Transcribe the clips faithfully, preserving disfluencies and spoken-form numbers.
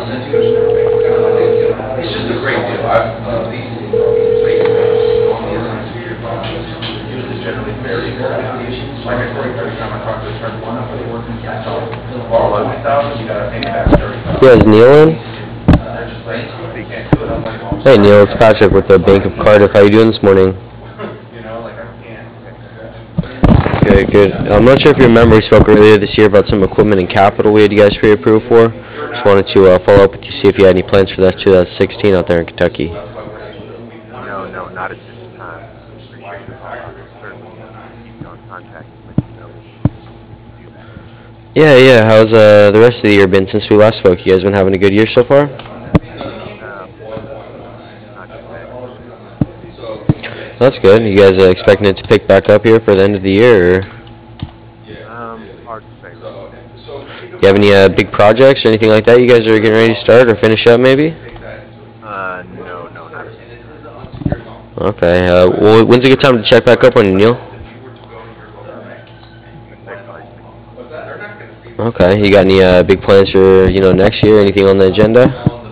It's just a great deal. I've, uh, these rates normally is unsecured loans. Usually generally very aggressive. Like I told you, every time I talk to a certain one, I'm really working I tell them, borrow twenty thousand, you gotta pay me back thirty thousand. Yeah, is Neil in? They're just like, you can't do it. I'm like, well, I'm Hey sorry. Neil, it's Patrick with the Bank of Cardiff. How you doing this morning? You know, like I can't. Good, good. I'm not sure if you remember, we spoke earlier this year about some equipment and capital we had you guys pre-approved for. Just wanted to uh, follow up with you, see if you had any plans for that two thousand sixteen out there in Kentucky. No, no, not at this time. Appreciate the call. I'll certainly uh, keep you on contact and let you know when we do that. Yeah, yeah. How's uh, the rest of the year been since we last spoke? You guys been having a good year so far? Um, not too bad. That's good. You guys uh, expecting it to pick back up here for the end of the year? Or Um, hard to say, really. you have any uh, big projects or anything like that you guys are getting ready to start or finish up maybe? Uh, no, no, not at this time. Okay. Uh, well, when's a good time to check back up on you, Neil? Um, I'd say probably six months. Okay. You got any uh, big plans for you know next year? Anything on the agenda?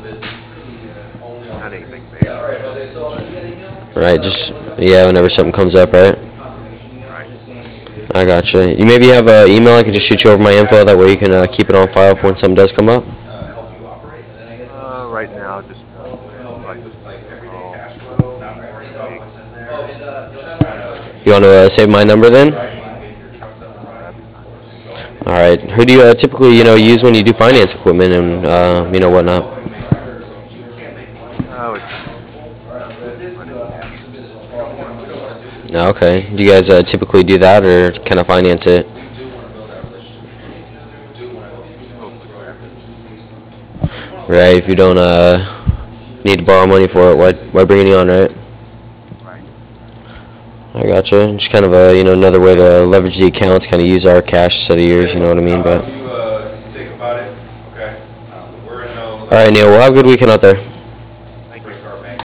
Not anything major, no. Right. Just yeah. Whenever something comes up, right? Right. I gotcha. You maybe have an email. I can just shoot you over my info. That way you can uh, keep it on file for when something does come up. Uh, right now, just probably just call Big. You want to uh, save my number then? Uh, that'd be fine. All right. Who do you uh, typically you know use when you do finance equipment and uh, you know whatnot? Oh, it just um, run into cash somewhere. No, okay. Do you guys uh, typically do that or kind of finance it? Mostly finance. Right. If you don't uh, need to borrow money for it, why why bring any on, right? Right. I gotcha. Just kind of a you know another way to leverage the accounts, kind of use our cash instead of yours. You know what I mean? But You, uh, think about it, okay? Um, We're in no. all right, Neil. Well, have a good weekend out there.